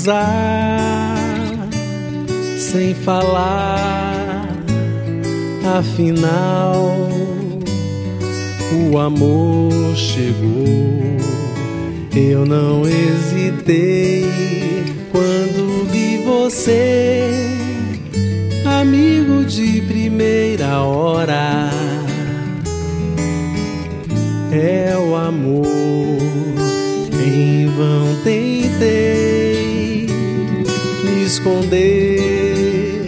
cruzar sem falar, afinal o amor chegou. Eu não hesitei quando vi você, amigo de primeira hora. É o amor, em vão tentei me esconder,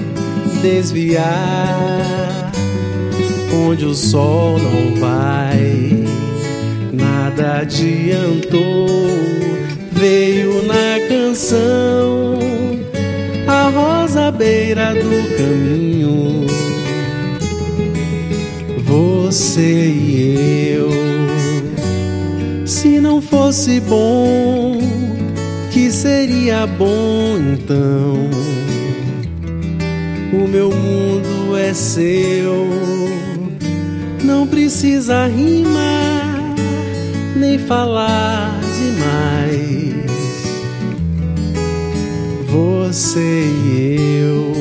desviar onde o sol não vai. Nada adiantou, veio na canção a rosa à beira do caminho. Você e eu, se não fosse bom, que seria bom então? O meu mundo é seu, não precisa rimar, nem falar demais. Você e eu.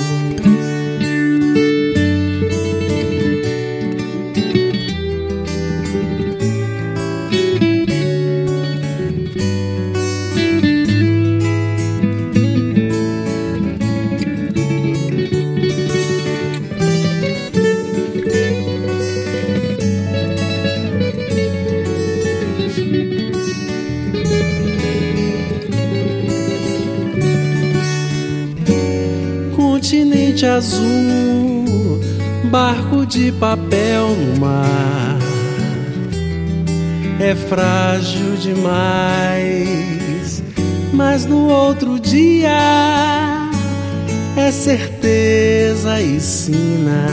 Continente azul, barco de papel no mar. É frágil demais, mas no outro dia é certeza e sina.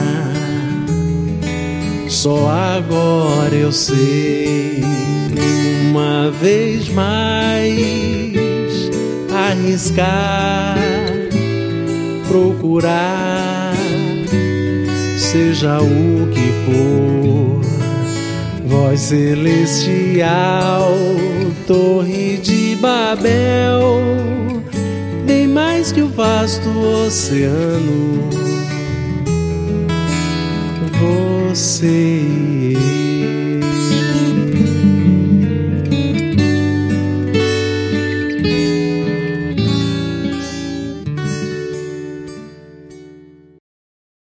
Só agora eu sei, uma vez mais, arriscar, procurar, seja o que for. Voz celestial, torre de Babel, bem mais que o vasto oceano. Você